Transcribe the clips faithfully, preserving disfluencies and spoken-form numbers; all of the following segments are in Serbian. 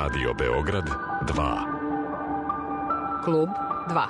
Radio Beograd dva. Klub dva.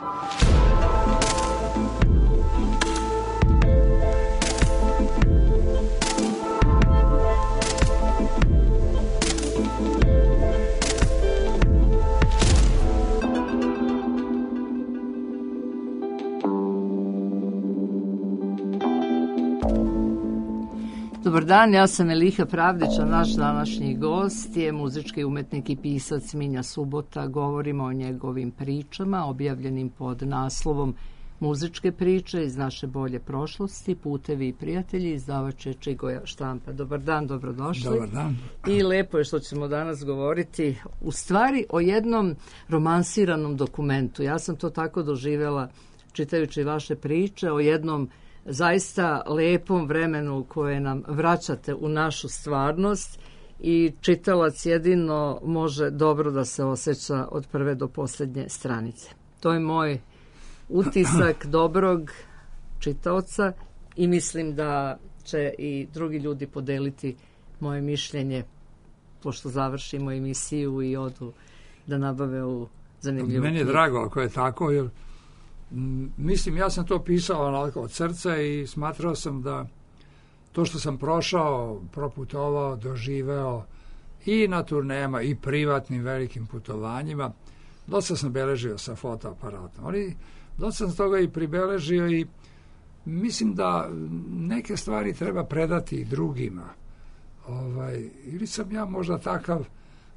Dobar dan, ja sam Eliha Pravdić, a naš današnji gost je muzički umetnik i pisac Minja Subota. Govorimo o njegovim pričama, objavljenim pod naslovom Muzičke priče iz naše bolje prošlosti, Putevi i prijatelji, izdavač je Čigoja štampa. Dobar dan, dobrodošli. Dobar dan. I lepo je što ćemo danas govoriti u stvari o jednom romansiranom dokumentu. Ja sam to tako doživjela čitajući vaše priče o jednom zaista lepom vremenu koje nam vraćate u našu stvarnost i čitalac jedino može dobro da se osjeća od prve do posljednje stranice. To je moj utisak dobrog čitaoca i mislim da će i drugi ljudi podeliti moje mišljenje pošto završimo emisiju i odu da nabave u zanimljivu. Meni je drago ako je tako, jer mislim, ja sam to pisao onako od srca i smatrao sam da to što sam prošao, proputovao, doživeo i na turnejama i privatnim velikim putovanjima, dosta sam beležio sa fotoaparatom, ali dosta sam toga i pribeležio i mislim da neke stvari treba predati i drugima. Ovaj, ili sam ja možda takav,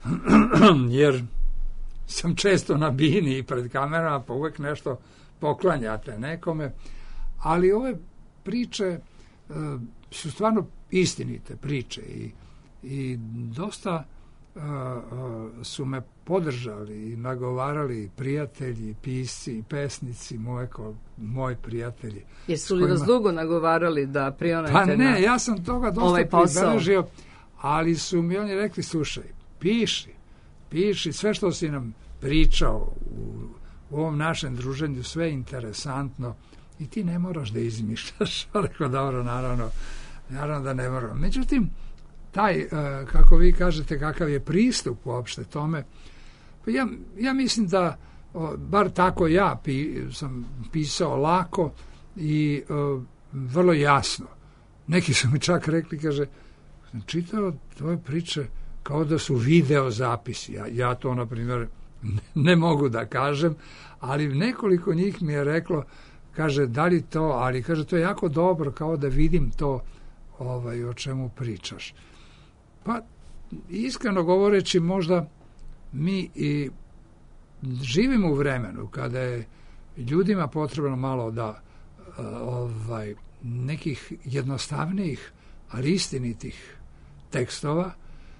jer sam često na bini i pred kamerama, pa uvek nešto poklanjate nekome, ali ove priče uh, su stvarno istinite priče i, i dosta uh, uh, su me podržali i nagovarali prijatelji, pisci i pesnici, moje, moji prijatelji. Jesu li vas dugo nagovarali da prionete pa ne, na ja sam toga dosta ovaj pribeležio, ali su mi oni rekli, slušaj, piši, piši, sve što si nam pričao u u ovom našem druženju, sve je interesantno i ti ne moraš da izmišljaš. Rekao, dobro, naravno, naravno da ne moram. Međutim, taj, kako vi kažete, kakav je pristup uopšte tome, pa ja, ja mislim da, bar tako ja pi, sam pisao lako i o, vrlo jasno. Neki su mi čak rekli, kaže, sam čitao tvoje priče kao da su video zapisi. Ja, ja to, na primjer, ne mogu da kažem, ali nekoliko njih mi je reklo, kaže, da li to, ali kaže, to je jako dobro, kao da vidim to ovaj, o čemu pričaš. Pa, iskreno govoreći, možda mi i živimo u vremenu kada je ljudima potrebno malo da ovaj, nekih jednostavnijih, ali istinitih tekstova,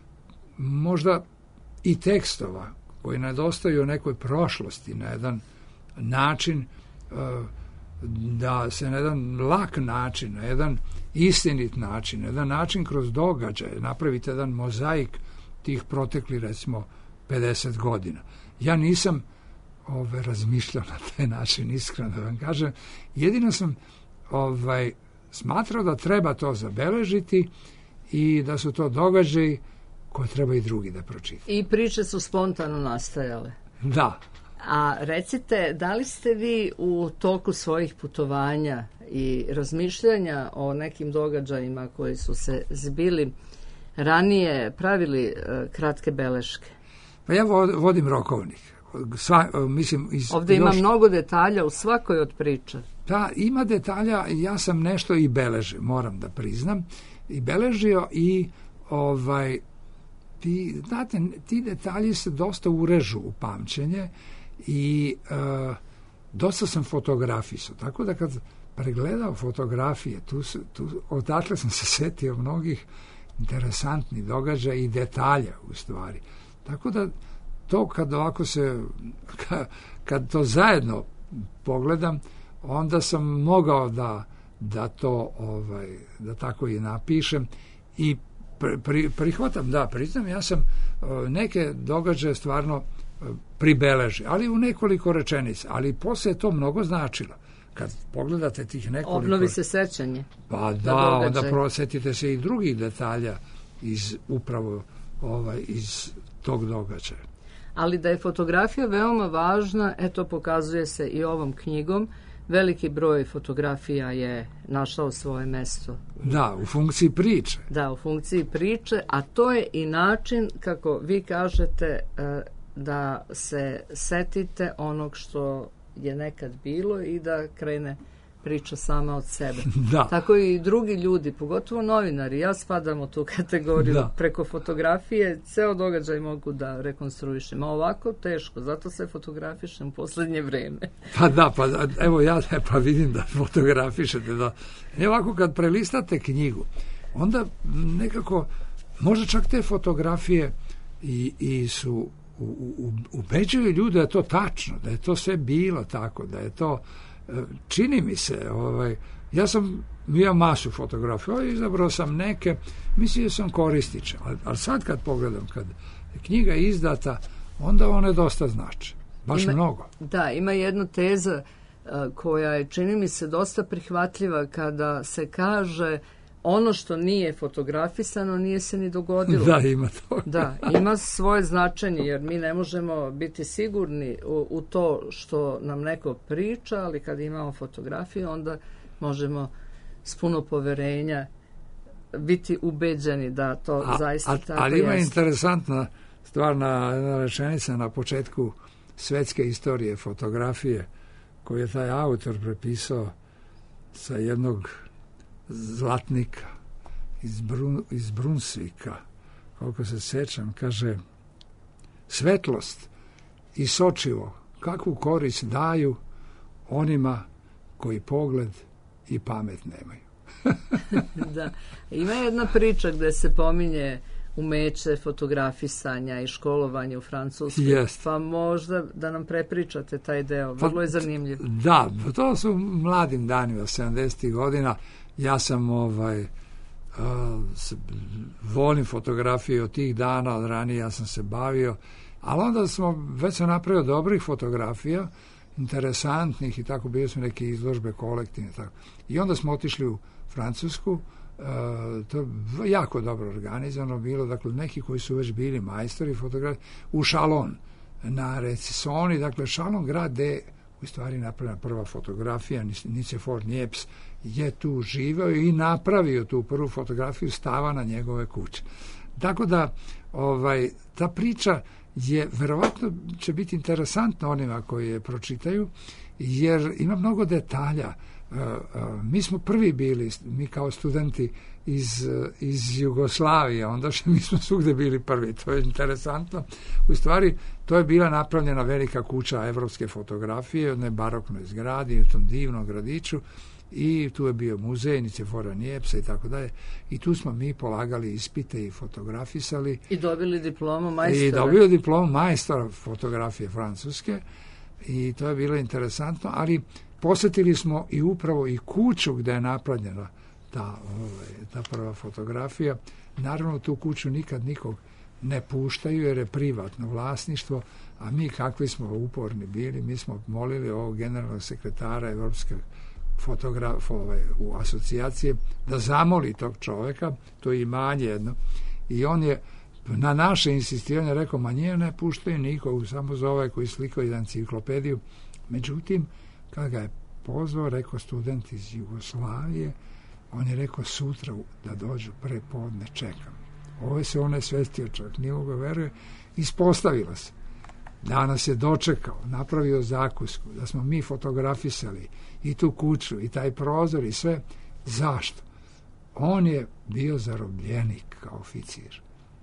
možda i tekstova koji nedostaju u nekoj prošlosti na jedan način, da se na jedan lak način, na jedan istinit način, na jedan način kroz događaje napravite jedan mozaik tih protekli, recimo, pedeset godina. Ja nisam ove, razmišljao na taj način, iskreno da vam kažem. Jedino sam ovaj, smatrao da treba to zabeležiti i da su to događaji koje treba i drugi da pročitaju. I priče su spontano nastajale. Da. A recite, da li ste vi u toku svojih putovanja i razmišljanja o nekim događajima koji su se zbili ranije pravili uh, kratke beleške? Pa ja vodim rokovnik. Sva, mislim, iz, Ovdje ima još, mnogo detalja u svakoj od priča. Da, ima detalja, ja sam nešto i beležio, moram da priznam, i beležio i ovaj, ti, znate, ti detalji se dosta urežu u pamćenje i uh, dosta sam fotografisao, tako da kad pregledao fotografije, tu, tu, odatle sam se setio mnogih interesantnih događaja i detalja u stvari. Tako da to kad ovako se, kad to zajedno pogledam, onda sam mogao da, da to, ovaj, da tako i napišem i pri, pri, prihvatam, da, priznam, ja sam neke događaje stvarno pribeležio, ali u nekoliko rečenica, ali posle je to mnogo značilo. Kad pogledate tih nekoliko... Obnovi se sećanje. Pa da, onda prosetite se i drugih detalja iz upravo ovaj, iz tog događaja. Ali da je fotografija veoma važna, eto pokazuje se i ovom knjigom. Veliki broj fotografija je našao svoje mesto. Da, u funkciji priče. Da, u funkciji priče, a to je i način, kako vi kažete, da se setite onog što je nekad bilo i da krene priča sama od sebe. Da. Tako i drugi ljudi, pogotovo novinari, ja spadam u tu kategoriju, da. Preko fotografije ceo događaj mogu da rekonstruišem, a ovako teško, zato se fotografišem u poslednje vreme. Pa da, pa evo ja pa vidim da fotografišete, da. E ovako kad prelistate knjigu, onda nekako, možda čak te fotografije i, i su u, u, ubeđuju ljude da je to tačno, da je to sve bilo tako, da je to čini mi se, ovaj, ja sam imao masu fotografija, izabrao sam neke, mislim da sam korističan, ali, ali sad kad pogledam, kad je knjiga izdata, onda one dosta znače, baš ima, mnogo. Da, ima jedna teza uh, koja je, čini mi se, dosta prihvatljiva kada se kaže ono što nije fotografisano nije se ni dogodilo. Da, ima to. Da, ima svoje značenje, jer mi ne možemo biti sigurni u, u to što nam neko priča, ali kad imamo fotografiju, onda možemo s puno poverenja biti ubeđeni da to a, zaista a, tako ali ima jeste. Interesantna stvarna rečenica na početku svetske istorije fotografije, koju je taj autor prepisao sa jednog zlatnika iz, Brun, iz Brunsvika, koliko se sećam, kaže: svetlost i sočivo kakvu korist daju onima koji pogled i pamet nemaju. Da. Ima jedna priča gde se pominje umeće fotografisanja i školovanje u Francuskoj. Jest. Pa možda da nam prepričate taj deo, vrlo je zanimljiv. Da, to su mladim danima, sedamdesetih godina. Ja sam ovaj, uh, se, volim fotografije od tih dana, od ranije ja sam se bavio, ali onda smo, već sam napravio dobrih fotografija, interesantnih i tako, bili smo neke izložbe kolektivne. Tako. I onda smo otišli u Francusku, uh, to je jako dobro organizano bilo, dakle neki koji su već bili majstori fotografije, u Chalon, na Recesoni, dakle Chalon grad gde u stvari napravljena prva fotografija, Nicephore Niepce je tu živeo i napravio tu prvu fotografiju stava na njegove kuće. Tako da ovaj, ta priča je, verovatno će biti interesantna onima koji je pročitaju, jer ima mnogo detalja. Uh, uh, mi smo prvi bili, mi kao studenti iz, uh, iz Jugoslavije, onda što mi smo svugde bili prvi, to je interesantno. U stvari, to je bila napravljena velika kuća evropske fotografije, u jednoj baroknoj zgradi, u tom divnom gradiću, i tu je bio muzej Nicephora Niepce i tako dalje, i tu smo mi polagali ispite i fotografisali. I dobili diplomu majstora. I dobili diplomu majstora fotografije francuske, i to je bilo interesantno, ali posjetili smo i upravo i kuću gde je napravljena ta, ovaj, ta prva fotografija. Naravno, tu kuću nikad nikog ne puštaju jer je privatno vlasništvo, a mi kakvi smo uporni bili, mi smo molili ovog generalnog sekretara Evropske fotograf, ovaj, u asocijacije da zamoli tog čoveka, to je imanje jedno, i on je na naše insistiranje rekao: ma nije, ne puštaju nikog, samo za ovaj koji slikao iz enciklopediju. Međutim, kada ga je pozvao, rekao student iz Jugoslavije, on je rekao: sutra da dođu pre podne, čekam. Ovo se on je svestio, čovjek nije mogo veruje. Ispostavilo se da nas je dočekao, napravio zakusku, da smo mi fotografisali i tu kuću i taj prozor i sve. Zašto? On je bio zarobljenik kao oficir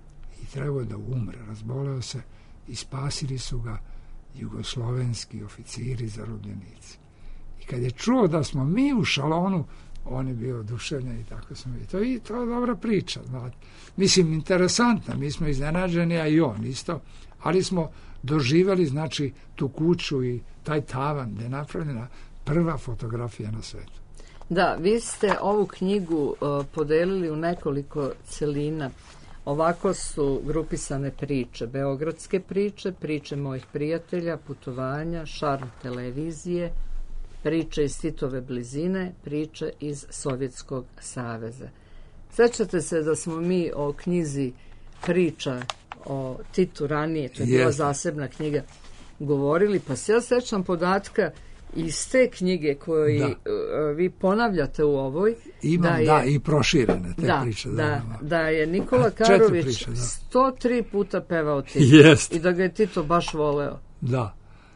i trebao da umre, razboleo se, i spasili su ga jugoslovenski oficiri zarobljenici. I kad je čuo da smo mi u Chalonu, on je bio oduševljen i tako smo i to, i to je dobra priča. Znate. Mislim, interesantna, mi smo iznenađeni, a i on isto, ali smo doživjeli, znači, tu kuću i taj tavan gde je napravljena prva fotografija na svetu. Da, vi ste ovu knjigu uh, podelili u nekoliko celina. Ovako su grupisane priče: beogradske priče, priče mojih prijatelja, putovanja, šarm televizije, priče iz Titove blizine, priče iz Sovjetskog saveza. Sećate se da smo mi o knjizi priča o Titu ranije, to je bila Jeste. zasebna knjiga, govorili, pa se ja sećam podatka iz te knjige koje Da. uh, vi ponavljate u ovoj. Imam, da, je, da, i proširene te da, priče. Da, da, da je Nikola Četiri Karović priče, da. sto tri puta pevao Tito. Jest. I da ga je Tito baš voleo. Da.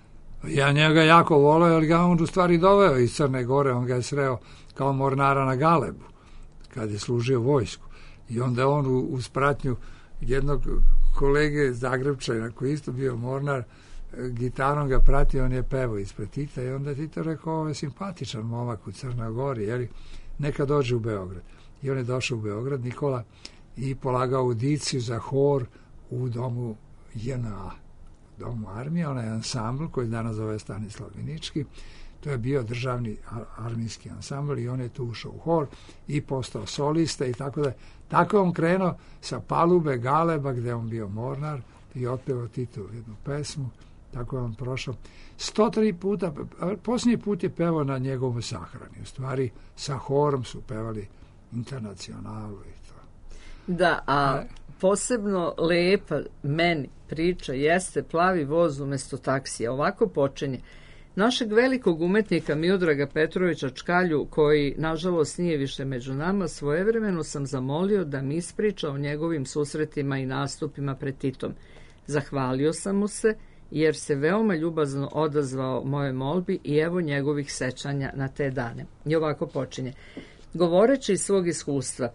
Ja njega jako voleo, ali ga on u stvari doveo iz Crne Gore, on ga je sreo kao mornara na Galebu, kad je služio vojsku. I onda on u, u spratnju jednog kolege Zagrebčana, koji isto bio mornar, gitarom ga pratio, on je pevao ispred Tita i onda je Tito rekao, ovo je simpatičan momak u Crnoj Gori, jeli, neka dođe u Beograd. I on je došao u Beograd, Nikola, i polagao audiciju za hor u domu J N A, domu armije, onaj ansambl koji danas zove Stanislav Vinički. To je bio državni armijski ansambl i on je tu ušao u hor i postao solista i tako da. Tako je on krenuo sa palube Galeba gde je on bio mornar i otpevao Titu jednu pesmu. Tako je on prošao. sto tri puta, posljednji put je pevao na njegovu sahrani. U stvari sa horom su pevali Internacionalu i to. Da, a posebno lepa meni priča jeste Plavi voz umesto taksija. Ovako počinje. Našeg velikog umetnika Miodraga Petrovića Čkalju, koji nažalost nije više među nama, svojevremeno sam zamolio da mi ispriča o njegovim susretima i nastupima pred Titom. Zahvalio sam mu se, jer se veoma ljubazno odazvao moje molbi i evo njegovih sećanja na te dane. I ovako počinje. Govoreći iz svog iskustva,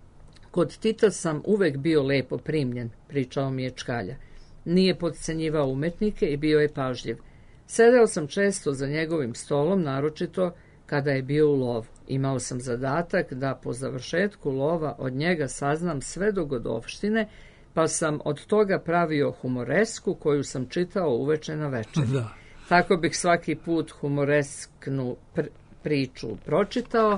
kod Tita sam uvek bio lepo primljen, pričao mi je Čkalja. Nije podcenjivao umetnike i bio je pažljiv. Sedeo sam često za njegovim stolom, naročito kada je bio u lovu. Imao sam zadatak da po završetku lova od njega saznam sve dogodovštine, pa sam od toga pravio humoresku koju sam čitao uveče na večer. Da. Tako bih svaki put humoresknu pr- priču pročitao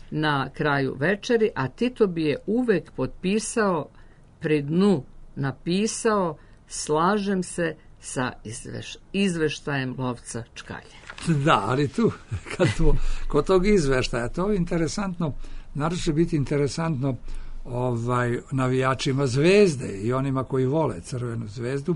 na kraju večeri, a Tito bi je uvek potpisao, pri dnu napisao, slažem se sa izveš, izveštajem lovca Čkalje. Da, ali tu, kad to, kod tog izveštaja, to je interesantno, naravno će biti interesantno ovaj, navijačima Zvezde i onima koji vole Crvenu zvezdu.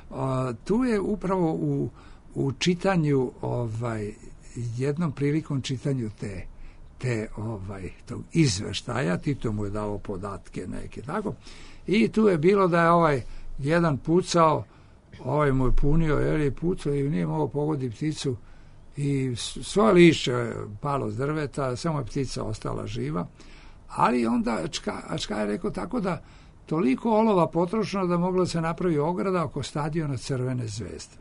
A, tu je upravo u, u čitanju, ovaj, jednom prilikom čitanju te, te ovaj, tog izveštaja, Tito mu je dao podatke neke, tako, i tu je bilo da je ovaj jedan pucao, ovaj mu je punio, jer je pucao i nije mogao pogoditi pticu i svoje lišće je palo s drveta, samo je ptica ostala živa, ali onda Čka, Čka je rekao tako da toliko olova potrošeno da moglo se napravi ograda oko stadiona Crvene zvezde.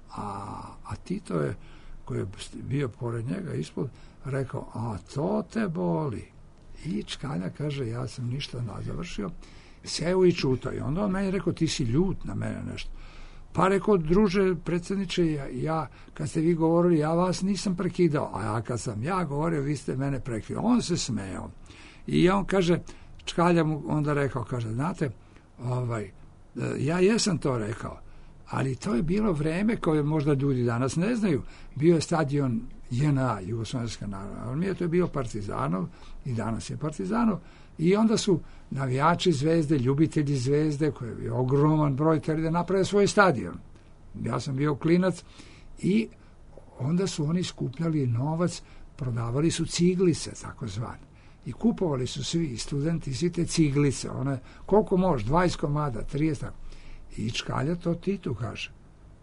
A, a Tito je, koji je bio pored njega ispod, rekao, a to te boli. I Čkalja kaže, ja sam ništa ne završio, seo i čutao. I onda on meni rekao, ti si ljut na mene nešto. Pa rekao, druže, predsjedniče, ja, ja, kad ste vi govorili, ja vas nisam prekidao, a ja kad sam ja govorio, vi ste mene prekidao. On se smejao. I on kaže, Čkalja mu onda rekao, kaže, znate, ovaj, ja jesam to rekao, ali to je bilo vreme koje možda ljudi danas ne znaju. Bio je stadion J N A, Jugoslovenska narodna armija, to je bio Partizanov i danas je Partizanov. I onda su navijači Zvezde, ljubitelji Zvezde, koji je bio ogroman broj, teli da naprave svoj stadion. Ja sam bio klinac i onda su oni skupljali novac, prodavali su ciglice, tako zvane. I kupovali su svi studenti, svi te ciglice, one, koliko može, dvadeset komada, trideset. I Čkalja to Titu kaže.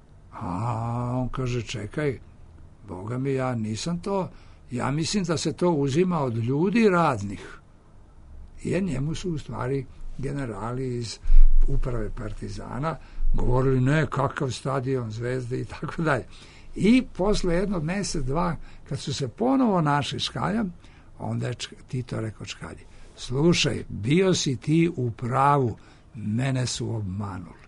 A on kaže, čekaj, Boga mi, ja nisam to, ja mislim da se to uzima od ljudi radnih. Jer njemu su u stvari generali iz uprave Partizana govorili, ne, kakav stadion Zvezde i tako dalje. I posle jednog mjeseca, dva, kad su se ponovo našli Čkalja, onda je Tito rekao Čkalji, slušaj, bio si ti u pravu, mene su obmanuli.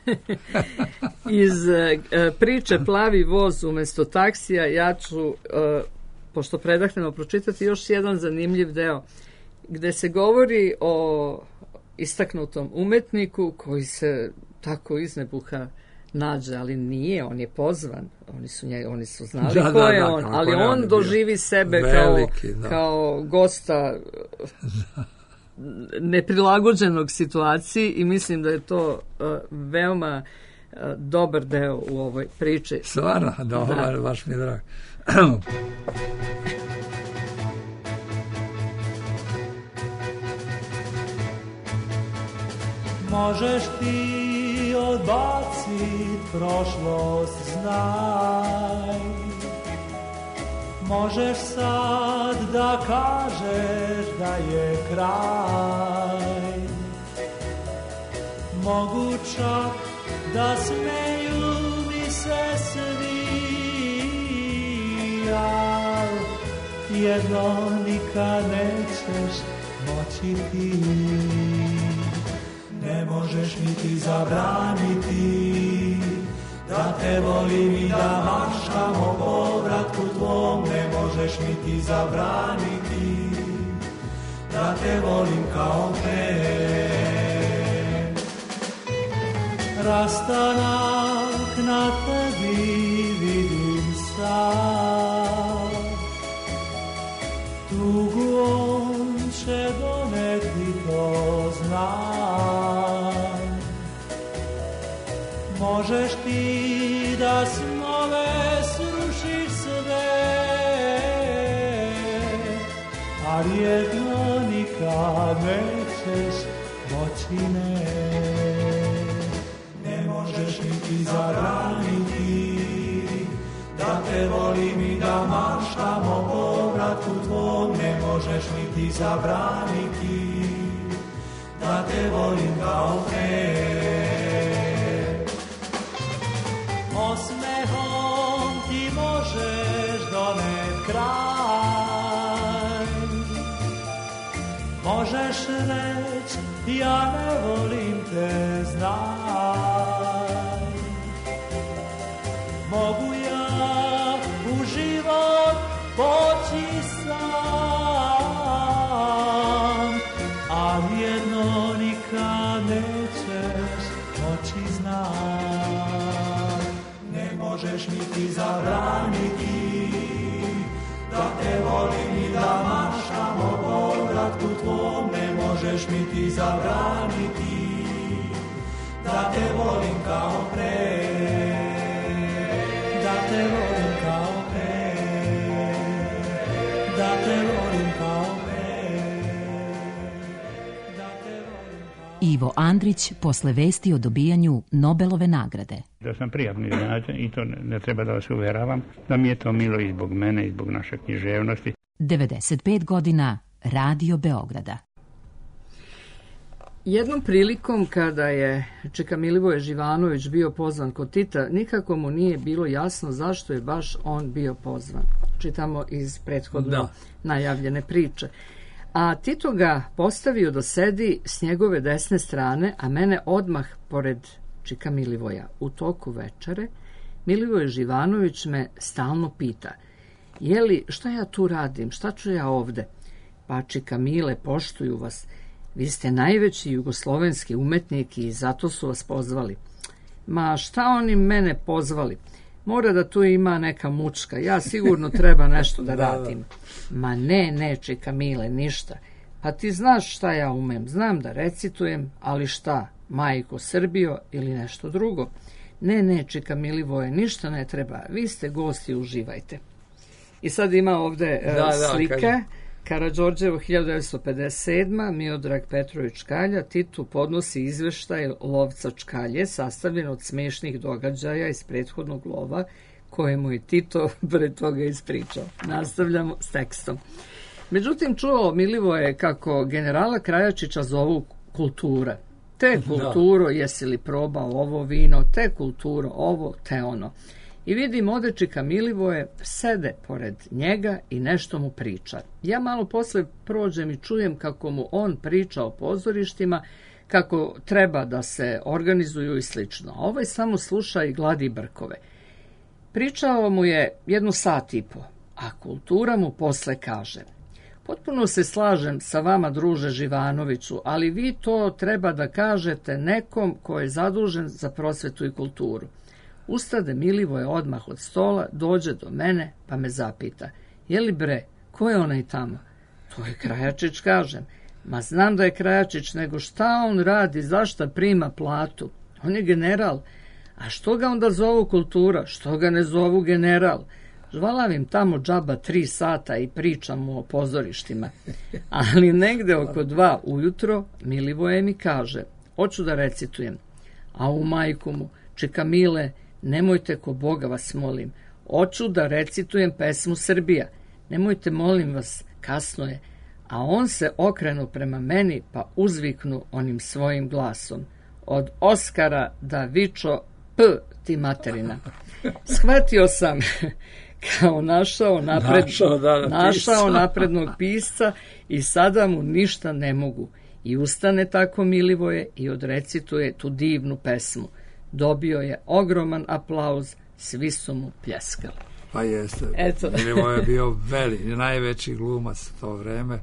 Iz uh, priče Plavi voz umesto taksija, ja ću, uh, pošto predahnemo, pročitati još jedan zanimljiv deo, gde se govori o istaknutom umetniku koji se tako iz nebuha nađe, ali nije, on je pozvan, oni su, njega, oni su znali da, ko da, je da, on, ali on doživi sebe veliki, kao, da. kao gosta neprilagođenog situaciji i mislim da je to uh, veoma uh, dobar deo u ovoj priči. Stvarno, dobar, baš mi je drag. Možeš ti odbacit prošlost, znaj. Možeš sad da kažeš da je kraj. Mogu čak da smeju mi se svi, al jedno nikad nećeš moći ti. Ne možeš mi ti zabraniti da te volim i da maštam o povratku tvom. Ne možeš mi ti zabraniti da te volim kao pre. Rastanak na tebi vidim sad, tugu on će doneti, to znam. Možeš ti da snove srušiš sve, ali jedno nikad nećeš moći, ne. Ne možeš mi ti zabraniti da te volim i da maštam o povratku tvom. Ne možeš mi ti zabraniti da te volim kao pre. Osmehom ti možeš donet kraj. Možeš reći ja ne volim te, znaj. Mogu ja u život poći sam, ali jedno nikad nećeš moći, znaj. Ne možeš mi ti zabraniti da te volim i da maštam o povratku tvom. Ne možeš mi ti zabraniti da te volim kao pre. Da te volim kao pre. Da te volim kao pre. Da te volim kao... Ivo Andrić posle vesti o dobijanju Nobelove nagrade. Da sam prijatno iznenađen i to ne, ne treba da vas uveravam, da mi je to milo i zbog mene i zbog naše književnosti. devedeset pet godina Radio Beograda. Jednom prilikom kada je Čika Milivoje Živanović bio pozvan kod Tita, nikako mu nije bilo jasno zašto je baš on bio pozvan. Čitamo iz prethodno da. najavljene priče. A Tito ga postavio da sedi s njegove desne strane, a mene odmah pored Čika Milivoja. U toku večere Milivoje Živanović me stalno pita: jeli, šta ja tu radim, šta ću ja ovde? Pa Čika Mile, poštuju vas. Vi ste najveći jugoslovenski umetnik i zato su vas pozvali. Ma šta oni mene pozvali? Mora da tu ima neka mučka. Ja sigurno treba nešto da radim. Ma ne, ne, Čika Mile, ništa. Pa ti znaš šta ja umem. Znam da recitujem, ali šta? Majko Srbijo ili nešto drugo? Ne, ne, Čika Milivoje, ništa ne treba. Vi ste gosti, uživajte. I sad ima ovde uh, da, da, slike. Kažem. Karađorđevo hiljadu devetsto pedeset sedma. Miodrag Petrović Čkalja. Titu podnosi izveštaj lovca Čkalje, sastavljen od smešnih događaja iz prethodnog lova, kojemu je Tito pre toga ispričao. Nastavljamo s tekstom. Međutim, čuo Milivoje kako generala Krajačića zovu kultura. Te kulturo, jesi li probao ovo vino, te kulturo, ovo, te ono. I vidim ode Čika Milivoje, sede pored njega i nešto mu priča. Ja malo posle prođem i čujem kako mu on priča o pozorištima, kako treba da se organizuju i slično. Ovaj samo sluša i gladi brkove. Pričao mu je jednu sat i po, a kultura mu posle kaže: potpuno se slažem sa vama, druže Živanoviću, ali vi to treba da kažete nekom ko je zadužen za prosvetu i kulturu. Ustade Milivoje odmah od stola, dođe do mene, pa me zapita: je li bre, ko je onaj tamo? To je Krajačić, kažem. Ma znam da je Krajačić, nego šta on radi, zašta prima platu? On je general. A što ga onda zovu kultura? Što ga ne zovu general? Žvalavim tamo džaba tri sata i pričam mu o pozorištima. Ali negde oko dva ujutro Milivoje mi kaže, hoću da recitujem. A u majku mu, čeka Mile, nemojte ko Boga vas molim. Hoću da recitujem pesmu Srbija. Nemojte, molim vas, kasno je. A on se okrenu prema meni pa uzviknu onim svojim glasom. Od Oskara da vičo P ti materina. Shvatio sam kao našao, napred, našao, da, da, našao naprednog pisca i sada mu ništa ne mogu. I ustane tako Milivoje i odrecituje tu divnu pesmu. Dobio je ogroman aplauz, svi su mu pljeskali. Pa jeste. Eto. Milivoje je bio veliki, najveći glumac u to vreme.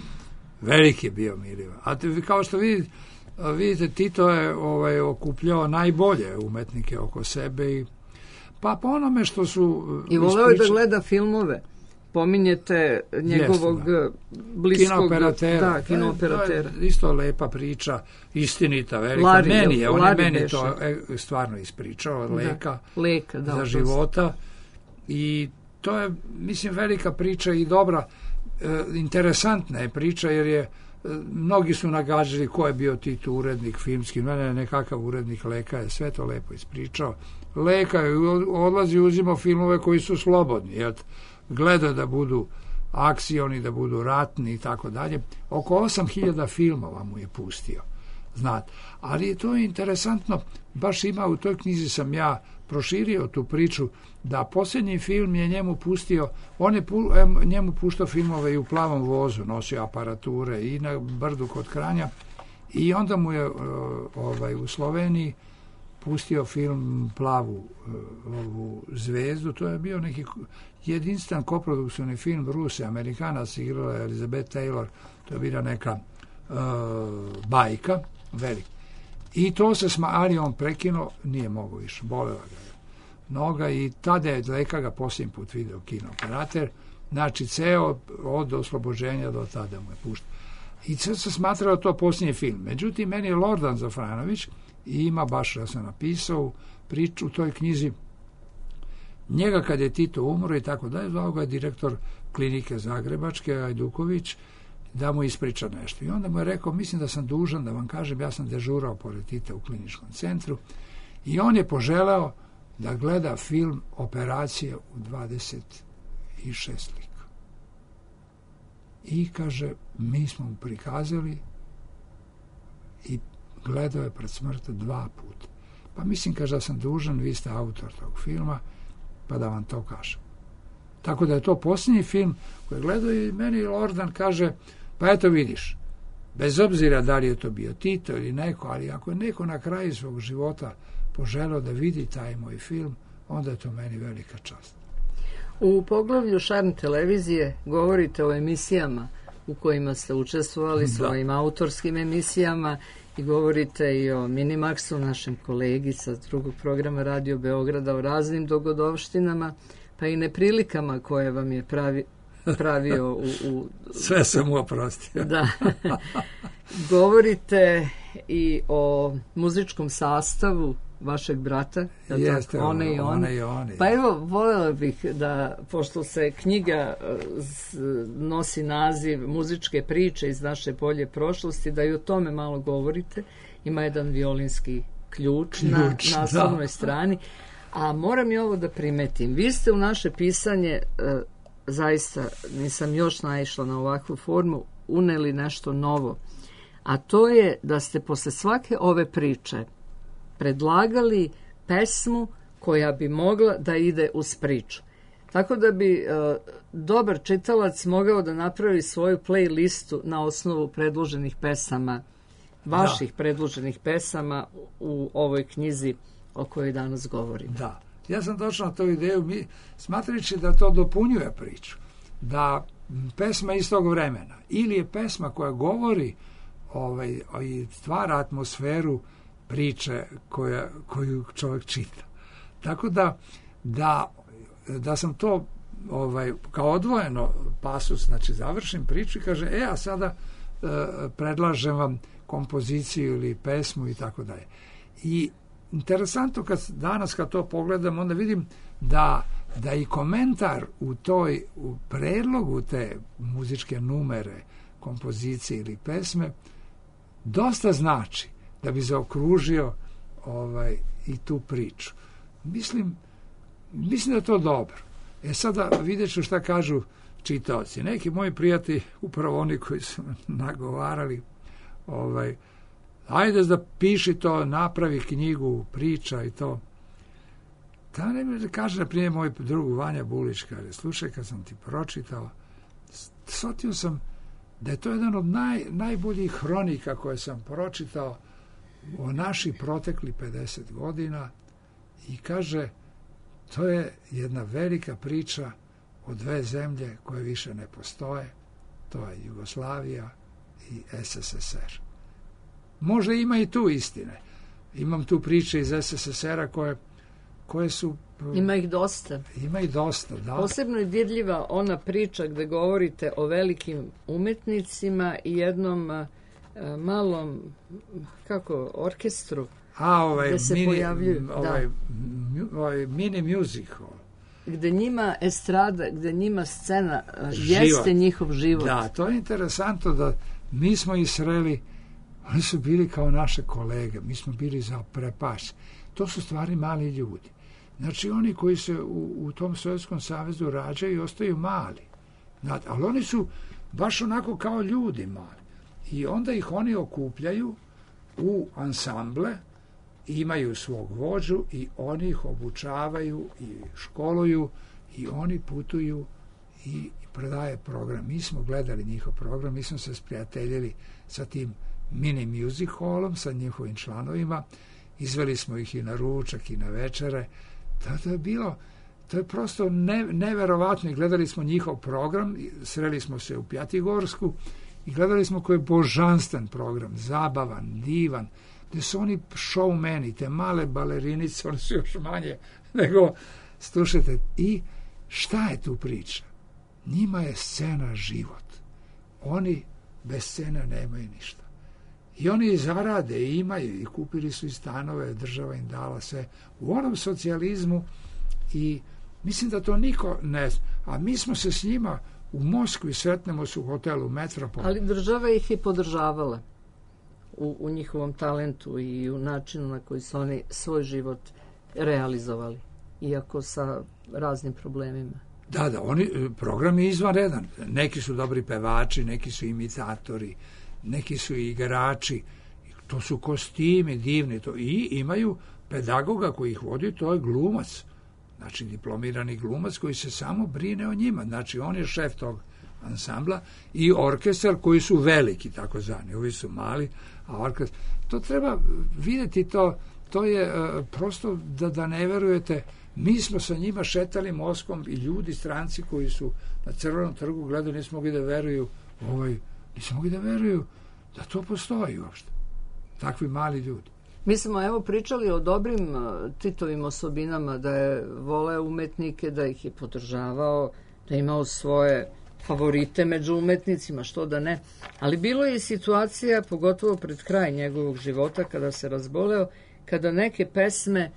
Veliki je bio Milivoje. A te, kao što vidite, vidite Tito je ovaj, okupljao najbolje umetnike oko sebe i pa po onome što su... I voleo je da gleda filmove. Pominjete njegovog Jeste, bliskog... Kinoperatera. Da, kinoperatera. To je isto lepa priča, istinita, velika. Lari, meni je, on je meni beše. to stvarno ispričao, Leka, da, Leka da, za života. I to je, mislim, velika priča i dobra, e, interesantna je priča, jer je, e, mnogi su nagađali ko je bio Tito urednik filmski, mene je nekakav urednik Leka, je sve to lepo ispričao. Leka je odlazi, uzimao filmove koji su slobodni, jer gleda da budu akcioni, da budu ratni i tako dalje. Oko osam hiljada filmova mu je pustio, znate. Ali je to interesantno, baš ima u toj knjizi sam ja proširio tu priču, da posljednji film je njemu pustio, on je pu, njemu puštao filmove i u Plavom vozu, nosio aparature i na Brdu kod Kranja, i onda mu je ovaj, u Sloveniji pustio film Plavu ovu zvezdu. To je bio neki jedinstven koprodukcioni film, Ruse, Amerikanac, igrala je Elizabeth Taylor, to je bila neka uh, bajka, velika. I to se sma, ali on prekinuo, nije mogao više, bolela ga je noga i tada je Leka ga posljednji put video kinooperater, znači ceo od oslobođenja do tada mu je puštao. I sad se smatrao to posljednji film. Međutim, meni je Lordan Zafranović, i ima baš, ja sam napisao priču u toj knjizi, njega kad je Tito umro i tako dalje, zvao ga je direktor klinike Zagrebačke, Ajduković, da mu ispriča nešto. I onda mu je rekao, mislim da sam dužan da vam kažem, ja sam dežurao pored Tita u kliničkom centru, i on je poželeo da gleda film Operacije u dvadeset šest lika. I kaže, mi smo mu prikazali i gledao je pred smrti dva puta. Pa mislim, kaže, da sam dužan, vi ste autor tog filma, pa da vam to kažem. Tako da je to posljednji film koji gledao i meni Lordan kaže, pa eto vidiš, bez obzira da li je to bio Tito ili neko, ali ako je neko na kraju svog života poželeo da vidi taj moj film, onda je to meni velika čast. U poglavlju Šarm televizije govorite o emisijama u kojima ste učestvovali, da. Svojim autorskim emisijama, i govorite i o Minimaxu, našem kolegi sa drugog programa Radio Beograda, o raznim dogodovštinama, pa i neprilikama koje vam je pravi, pravio u, u... Sve sam mu oprostio. Da. Govorite i o muzičkom sastavu vašeg brata, jeste, tako, one i one. one i one. Pa evo, voljela bih da, pošto se knjiga nosi naziv Muzičke priče iz naše bolje prošlosti, da i o tome malo govorite. Ima jedan violinski ključ, ključ na naslovnoj da. strani. A moram i ovo da primetim. Vi ste u naše pisanje, zaista nisam još naišla na ovakvu formu, uneli nešto novo. A to je da ste posle svake ove priče predlagali pesmu koja bi mogla da ide uz priču. Tako da bi e, dobar čitalac mogao da napravi svoju playlistu na osnovu predloženih pesama, vaših da. predloženih pesama u ovoj knjizi o kojoj danas govorim. Da, ja sam došao na tu ideju, mi, smatrajući da to dopunjuje priču, da pesma iz tog vremena, ili je pesma koja govori ovaj, i stvara atmosferu priče koja, koju čovjek čita. Tako da, da, da sam to ovaj, kao odvojeno pasus, znači završim priču i kaže, e, a sada predlažem vam kompoziciju ili pesmu i tako dalje. I interesantno kad danas kad to pogledam, onda vidim da, da i komentar u toj u predlogu te muzičke numere, kompozicije ili pesme dosta znači da bi zaokružio ovaj, i tu priču. Mislim, mislim da je to dobro. E sada vidjet ću šta kažu čitaoci. Neki moji prijatelji, upravo oni koji su nagovarali, ovaj, ajde da piši to, napravi knjigu, priča i to. Da ne kaže, na primjer, moj drug Vanja Bulić, kaže, slušaj, kad sam ti pročitao, shvatio sam da je to jedan od naj, najboljih hronika koje sam pročitao o naših protekli pedeset godina i kaže, to je jedna velika priča o dve zemlje koje više ne postoje, to je Jugoslavija i es es es er. Možda ima i tu istine. Imam tu priče iz es es es era koje, koje su... Ima ih dosta. Ima ih dosta, da. Posebno je dirljiva ona priča gde govorite o velikim umetnicima i jednom a, a, malom, kako, orkestru, A, ovaj, gde se mini, pojavljuju. ovaj, da. ovaj mini musical. Gde njima estrada, gde njima scena a, jeste njihov život. Da, to je interesantno da mi smo ih sreli, oni su bili kao naše kolege, mi smo bili za prepaš. To su stvari mali ljudi. Znači, oni koji se u, u tom Sovjetskom savezu rađaju i ostaju mali. Znate, ali oni su baš onako kao ljudi mali. I onda ih oni okupljaju u ansamble, imaju svog vođu i oni ih obučavaju i školuju i oni putuju i predaje program. Mi smo gledali njihov program, mi smo se sprijateljili sa tim mini music hallom, sa njihovim članovima, izveli smo ih i na ručak i na večere. To je bilo, to je prosto ne, neverovatno i gledali smo njihov program, sreli smo se u Pjatigorsku i gledali smo koji je božanstven program, zabavan, divan, gde su oni showmeni, te male balerinice, one su još manje nego, slušajte, i šta je tu priča? Njima je scena život. Oni bez scene nemaju ništa. I oni zarade i imaju i kupili su i stanove, država im dala sve u onom socijalizmu i mislim da to niko ne zna. A mi smo se s njima u Moskvi sretnemo se u hotelu Metropol. Ali država ih je podržavala u, u njihovom talentu i u načinu na koji su oni svoj život realizovali, iako sa raznim problemima. Da, da, oni, program je izvanredan. Neki su dobri pevači, neki su imitatori, neki su igrači, to su kostimi divni, to i imaju pedagoga koji ih vodi, to je glumac, znači diplomirani glumac koji se samo brine o njima, znači on je šef tog ansambla i orkestar koji su veliki, tako zvani, ovi su mali, a orkestar, to treba vidjeti, to, to je uh, prosto da, da ne verujete, mi smo sa njima šetali Moskvom i ljudi, stranci koji su na Crvenom trgu gledali, nismo mogli da veruju ovaj Nisu mogli da veruju da to postoji uopšte. Takvi mali ljudi. Mi smo evo pričali o dobrim Titovim osobinama, da je voleo umetnike, da ih je podržavao, da je imao svoje favorite među umetnicima, što da ne. Ali bilo je i situacija, pogotovo pred kraj njegovog života, kada se razboleo, kada neke pesme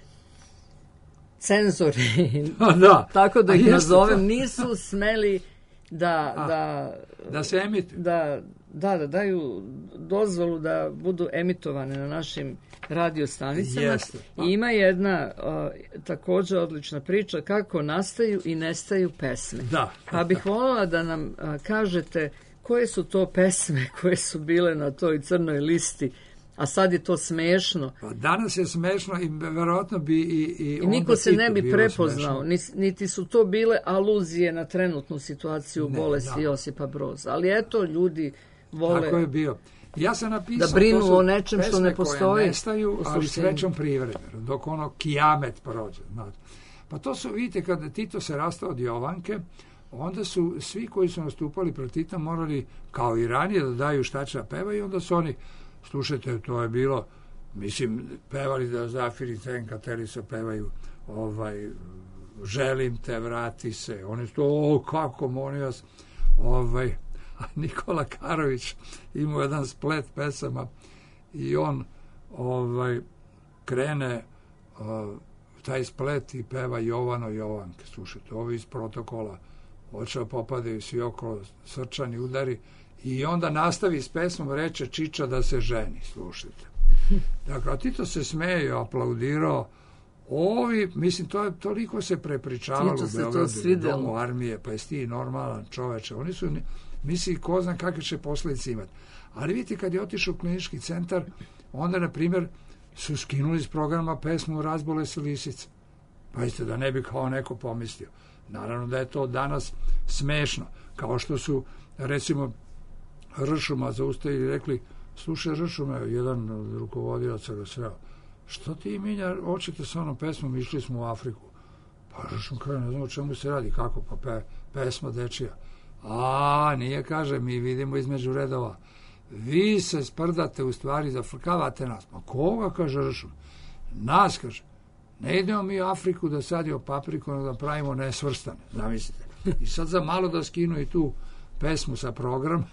cenzori, da. tako da ih nazovem, nisu smeli da, A, da, da se emituju. Da, da, da daju dozvolu da budu emitovane na našim radiostanicama. Jeste. Pa. I ima jedna uh, također odlična priča kako nastaju i nestaju pesme. Da. Pa bih voljela da nam uh, kažete koje su to pesme koje su bile na toj crnoj listi, a sad je to smešno. Pa danas je smešno i verovatno bi i, i, I niko se ne bi prepoznao, niti su to bile aluzije na trenutnu situaciju ne, bolesti da. Josipa Broza. Ali eto, ljudi vole... Tako je bio. Ja sam napisao... Da brinu o nečem što ne postoji. Koje nestaju, ali srećom privremeno, dok ono kijamet prođe. Pa to su, vidite, kada Tito se rastao od Jovanke, onda su svi koji su nastupali protiv Tita morali, kao i ranije, da daju šta će da peva i onda su oni... Slušajte, to je bilo, mislim, pevali da Zafir i Cenka Terisa pevaju ovaj, želim te, vrati se. Oni su to, o, kako, molim vas, ovaj, a Nikola Karović imao jedan splet pesama i on ovaj krene uh, taj splet i peva Jovano Jovanke. Slušajte, ovi iz protokola očeo popadaju svi okolo, srčani udari i onda nastavi s pesmom, reče Čiča da se ženi. Slušajte. Dakle, a Tito se smeje, aplaudirao. Ovi, mislim, to je, toliko se prepričavalo u Beogradu, u domu armije, pa jesi ti normalan čoveče. Oni su, misli, ko zna kakve će posljedice imati. Ali vidite, kad je otišao u klinički centar, onda, na primjer, su skinuli iz programa pesmu Razbole se lisice. Pa jeste da ne bi kao neko pomislio. Naravno da je to danas smešno. Kao što su, recimo, Ršuma zaustavili i rekli, slušaj Ršume, jedan od rukovodilaca ga sreo, što ti, Minja, hoćete sa onom pesmom, išli smo u Afriku. Pa Ršum kaže, ne znam o čemu se radi, kako, pa pe, pesma dečija. A, nije, kaže, mi vidimo između redova. Vi se sprdate, u stvari, zafrkavate nas. Ma koga, kaže Ršum? Nas, kaže. Ne idemo mi u Afriku da sadimo papriku, da pravimo nesvrstane, zamislite. I sad za malo da skinu i tu pesmu sa program.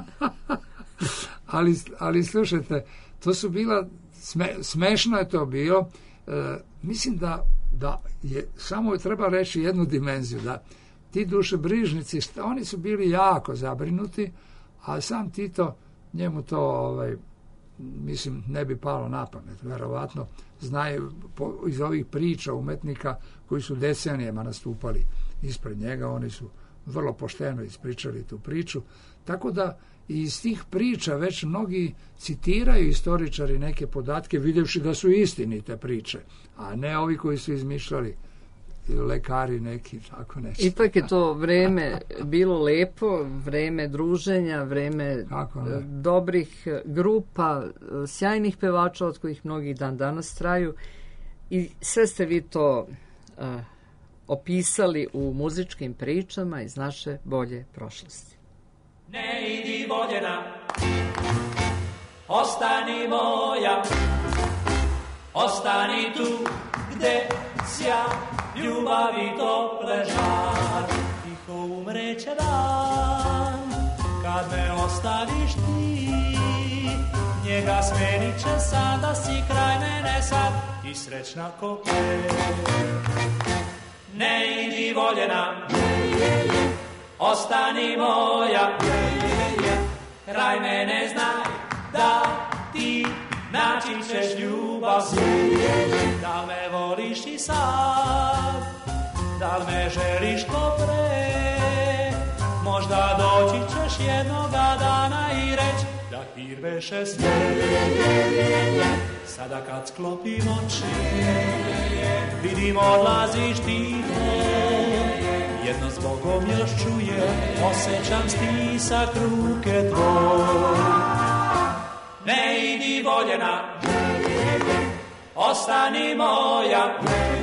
ali, ali slušajte, to su bila, sme, smešno je to bilo. E, mislim da, da je, samo je treba reći jednu dimenziju, da ti dušebrižnici, šta, oni su bili jako zabrinuti, a sam Tito, njemu to, ovaj, mislim, ne bi palo na pamet, verovatno, znaje po, iz ovih priča umetnika koji su decenijama nastupali ispred njega, oni su vrlo pošteno ispričali tu priču, tako da iz tih priča već mnogi citiraju istoričari neke podatke, vidjevši da su istinite priče, a ne ovi koji su izmišljali, lekari neki, tako nešto. Ipak je to vreme bilo lepo, vreme druženja, vreme dobrih grupa, sjajnih pevača od kojih mnogi dan danas traju i sve ste vi to uh, opisali u muzičkim pričama iz naše bolje prošlosti. Ne idi voljena, ostani moja, ostani tu gde sja ljubavi tople žar. Tiho umreće dan, kad me ostaviš ti, njega smenit će sad, da si kraj mene sad i srećna ko pre. Ne idi voljena, ostani moja, kraj mene znaj da ti naći ćeš ljubav. Da me voliš i sad, da li me želiš ko pre, možda doći ćeš jednoga dana i reć da hir beše sve. Sada kad sklopim oči, vidim odlaziš ti to, jedno s Bogom još čujem, osjećam stisak ruke tvoj. Ne idi voljena, ostani moja,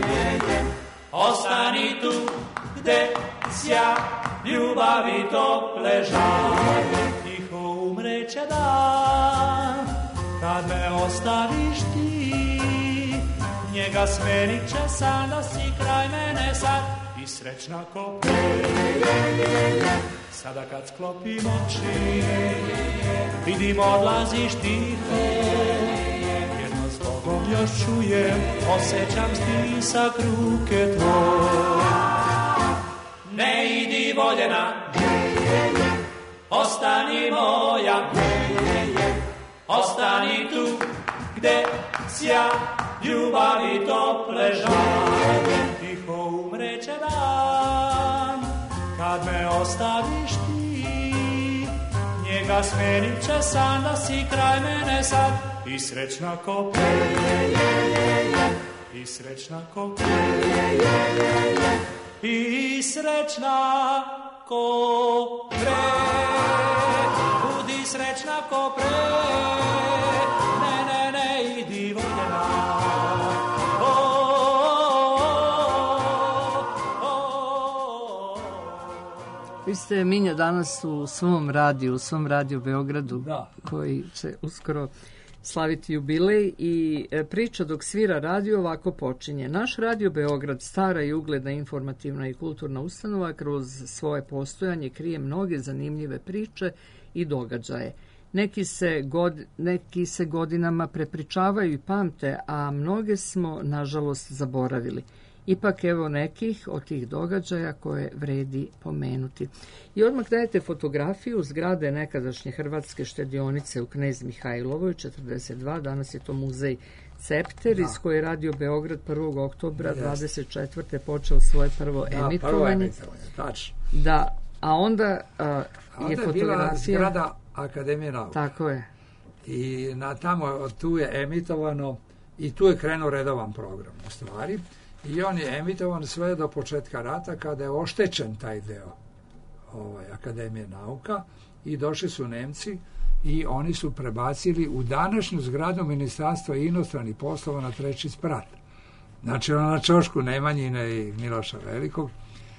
ostani tu gde sja ljubavi tople žar. Tiho umreće dan, kad me ostaviš ti, njega smenit će san, da si kraj mene sad i srećna ko pre. Sada kad sklopim oči, vidim odlaziš tiho, jedno s Bogom još čujem, osjećam stisak ruke tvoj. Ne idi voljena, ostani moja, ostani tu gde sja ljubavi tople žar. Tiho umreće dan, kad me ostaviš ti, njega smenit će san, da si kraj mene sad i srećna ko pre, i srećna ko pre, i srećna ko pre, budi srećna ko pre, ne, ne, ne, idi voljena. Vi ste, Minja, danas u svom radiju, u svom radiju Beogradu, da, koji će uskoro slaviti jubilej i priča dok svira radio ovako počinje. Naš radio Beograd, stara i ugledna informativna i kulturna ustanova, kroz svoje postojanje krije mnoge zanimljive priče i događaje. Neki se, god, neki se godinama prepričavaju i pamte, a mnoge smo, nažalost, zaboravili. Ipak evo nekih od tih događaja koje vredi pomenuti. I odmah dajete fotografiju zgrade nekadašnje Hrvatske štedionice u Knez Mihajlovoj, četrdeset dva, danas je to muzej Cepter, da. Iz koje je Radio Beograd prvog oktobra dvadeset četvrte počeo svoje prvo da, emitovanje. Prvo emitovanje, tačno. Da, a onda a, je onda fotografija... Onda je bila zgrada Akademije nauka. Tako je. I na tamo, tu je emitovano, i tu je krenuo redovan program, u stvari. I on je emitovan sve do početka rata, kada je oštećen taj deo ovaj, Akademije nauka, i došli su Nemci i oni su prebacili u današnju zgradu Ministarstva inostranih poslova na treći sprat. Znači ona na ćošku Nemanjine i Miloša Velikog.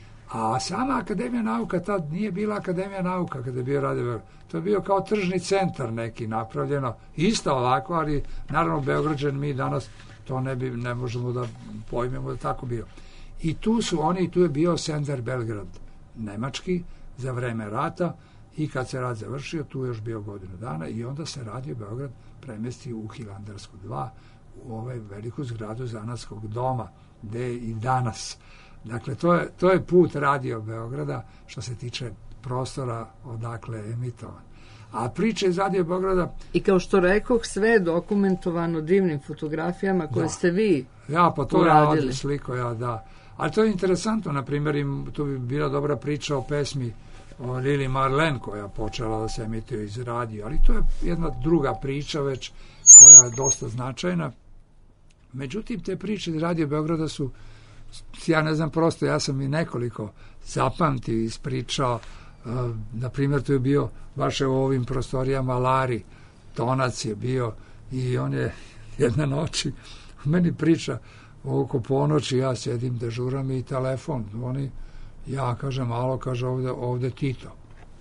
A sama Akademija nauka tad nije bila Akademija nauka kada je bio Radio. To je bio kao tržni centar neki napravljeno, isto ovako, ali naravno Beograđan mi danas to ne, bi, ne možemo da pojmemo da tako bio. I tu su oni, tu je bio Sender Belgrad, nemački, za vreme rata, i kad se rat završio, tu je još bio godinu dana, i onda se Radio Beograd premesti u Hilandarsku dva, u ovaj veliku zgradu zanatskog doma, gde je i danas. Dakle, to je, to je put Radio Beograda što se tiče prostora odakle je emitovan. A priče iz Radio Beograda... I kao što rekoh, sve je dokumentovano divnim fotografijama koje da. ste vi Ja, pa to uradili. Ja sliko, ja, da. Ali to je interesantno, na primjer, tu bi bila dobra priča o pesmi o Lili Marlen, koja je počela da se emituje iz radija, ali to je jedna druga priča već, koja je dosta značajna. Međutim, te priče iz Radio Beograda su, ja ne znam, prosto, ja sam i nekoliko zapamtio i ispričao. Uh, na primjer, tu je bio baš u ovim prostorijama Lari Tonac je bio, i on je jedne noći meni priča oko ponoći, ja sedim, dežuram i telefon, oni, ja kažem, alo, kaže, ovde, ovde Tito.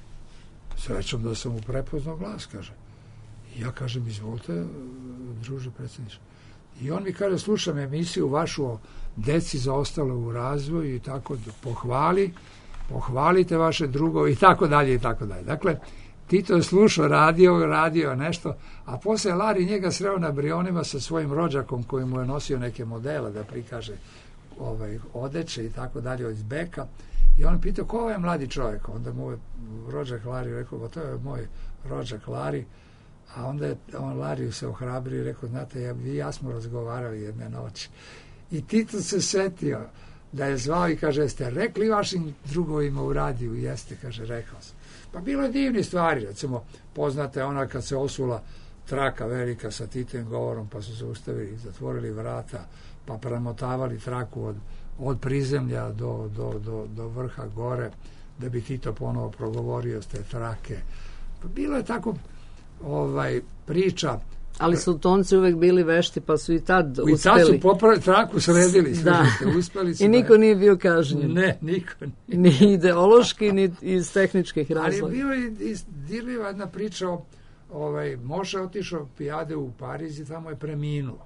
Srećom da sam mu prepoznao glas, kaže. I ja kažem, izvolite, druže predsjedniče. I on mi kaže, slušam emisiju vašu o deci zaostalo u razvoju i tako, pohvali, pohvalite vaše drugove i tako dalje i tako dalje. Dakle, Tito je slušao radio, radio nešto, a posle Lari njega sreo na Brionima sa svojim rođakom koji mu je nosio neke modele da prikaže ovaj, odeće i tako dalje iz Beka. I on pitao, ko je mladi čovjek? Onda mu je rođak Lari rekao, ba to je moj rođak Lari. A onda je on Lariju se ohrabrio i rekao, znate, ja, vi i ja smo razgovarali jedne noći. I Tito se setio da je zvao i kaže, jeste rekli vašim drugovima u radiju? Jeste, kaže, rekao sam. Pa bilo je divni stvari, recimo, poznate ona kad se osula traka velika sa Titovim govorom, pa su se ustavili, zatvorili vrata, pa premotavali traku od, od prizemlja do, do, do, do vrha gore, da bi Tito ponovo progovorio s te trake. Pa bilo je tako ovaj priča. Ali su tonci uvek bili vešti, pa su i tad uspeli. I tad su popravili traku, sredili. Da. Uspeli su. I niko nije bio kažnjen. Ne, niko nije. Ni ideološki, ni iz tehničkih razloga. Ali je bio i dirljiva jedna priča o, ovaj, Moša otišao pijade u Pariz i tamo je preminuo.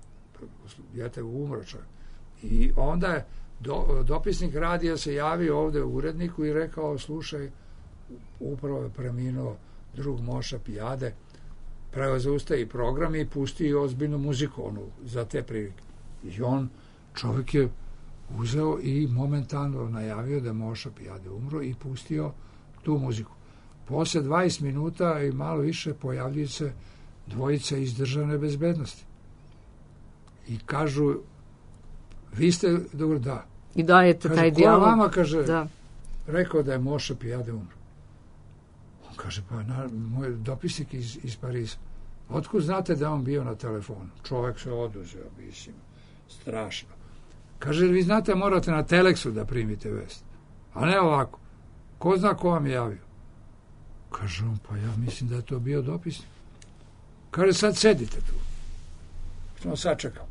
Jete, umro čovjek. I onda je do, dopisnik radija se javio ovde u uredniku i rekao, slušaj, upravo je preminuo drug Moša Pijade, pravio zaustavi program i pustio ozbiljnu muziku onu za te prilike. I on, čovjek je uzeo i momentalno najavio da je Moša Pijade umro i pustio tu muziku. Posle dvadeset minuta i malo više pojavljuju se dvojica iz državne bezbednosti. I kažu, vi ste, dobro, da. I dajete kaže, taj dijalog. Ko vama, kaže, da. rekao da je Moša Pijade umro. On kaže, pa na, moj dopisnik iz, iz Pariza. Otkud znate da on bio na telefonu? Čovjek se oduzeo, mislim, strašno. Kaže, vi znate, morate na teleksu da primite vest. A ne ovako. Ko zna ko vam je javio? Kaže on, pa ja mislim da je to bio dopisnik. Kaže, sad sedite tu. Što sad čekam?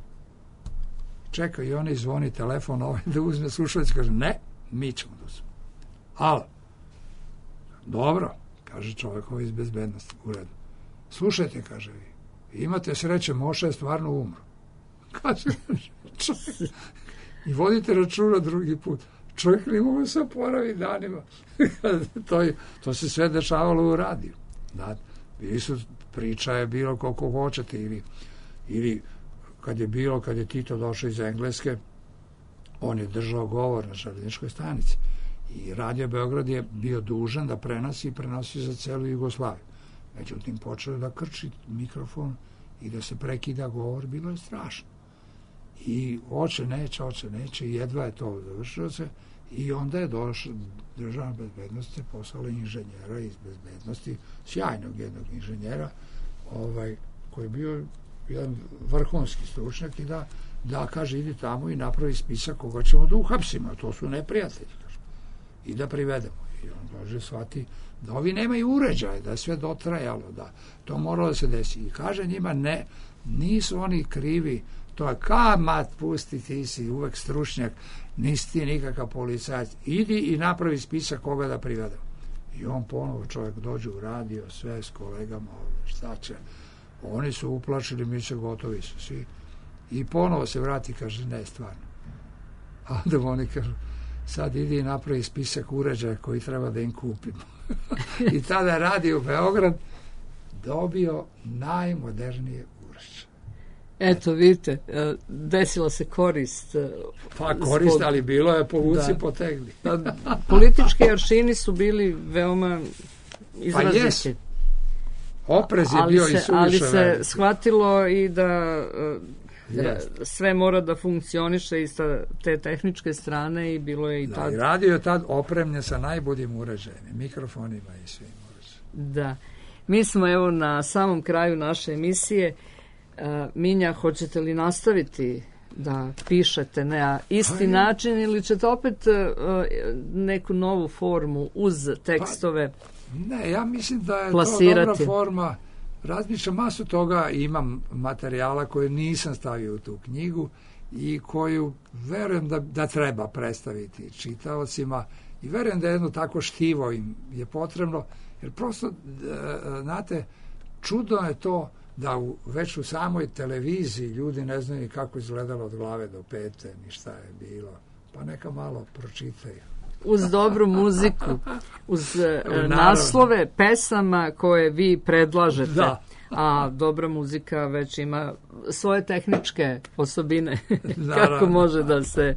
Čeka i oni zvoni telefon ovaj da uzme slušalic. Kaže, ne, mi ćemo da uzme. Alo. Dobro, kaže čovjek ovaj iz bezbednosti, u redu. Slušajte, kaže vi. imate sreće, Moša je stvarno umro. Kaže, čovjek, i vodite računa drugi put. Čovjek ne mogu se oporaviti danima. to, je, to se sve dešavalo u radiju. Da, bili su, priča je bilo koliko hoćete, ili, ili kad je bilo, kad je Tito došao iz Engleske, on je držao govor na željezničkoj stanici. I Radio Beograd je bio dužan da prenosi i prenosi za celu Jugoslaviju. Međutim, počeo da krči mikrofon i da se prekida govor, bilo je strašno. I oče neće, oče neće, i jedva je to završilo se, i onda je došla državna bezbednost, je poslala inženjera iz bezbednosti, sjajnog jednog inženjera, ovaj, koji je bio jedan vrhunski stručnjak, i da, da kaže, idi tamo i napravi spisak koga ćemo da uhapsimo, to su neprijatelji, kaže, i da privedemo. I on dođe, shvati da ovi nemaju uređaje, da je sve dotrajalo, da to moralo da se desi. I kaže njima, ne, nisu oni krivi, to je kamat, pusti, ti si uvek stručnjak, nisi ti nikakav policajac, idi i napravi spisak koga da privedemo. I on ponovo, čovjek dođe u radio, sve s kolegama, šta će, oni su uplašili, mi se gotovi su svi, i ponovo se vrati, kaže, ne, stvarno. A onda oni kažu, sad idi i napravi spisak uređaja koji treba da im kupimo. I tada je Radio Beograd dobio najmodernije uređaje. Eto, vidite, desila se korist. Pa korist, ali bilo je povuci, potegli. Politički aršini su bili veoma izraziti. Pa jes. Oprez je bio i suviše. Ali se shvatilo i da yes. sve mora da funkcioniše i sa te tehničke strane, i bilo je i da, tad... i radio je tad opremljen sa najboljim uređajima, mikrofonima i svim uređajima. Da. Mi smo evo na samom kraju naše emisije. Uh, Minja, hoćete li nastaviti da pišete na isti pa, način, ili ćete opet uh, neku novu formu uz tekstove pa, ne, ja mislim da je plasirati? To dobra forma. Razmišljam masu toga, imam materijala koje nisam stavio u tu knjigu i koju verujem da, da treba predstaviti čitaocima, i verujem da jedno tako štivo im je potrebno, jer prosto, znate, čudno je to da u, već u samoj televiziji ljudi ne znaju kako izgledalo od glave do pete, ni šta je bilo. Pa neka malo pročitaju. Uz dobru muziku, uz naslove pesama koje vi predlažete. Da. A dobra muzika već ima svoje tehničke osobine kako može da se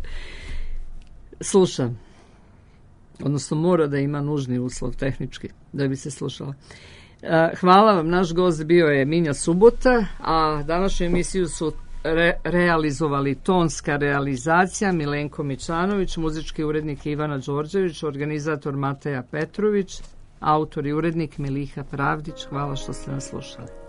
sluša. Odnosno mora da ima nužni uslov tehnički da bi se slušala. Hvala vam, naš gost bio je Minja Subota, a današnju emisiju su re, realizovali tonska realizacija Milenko Mićanović, muzički urednik Ivana Đorđević, organizator Mateja Petrović, autor i urednik Miliha Pravdić. Hvala što ste nas slušali.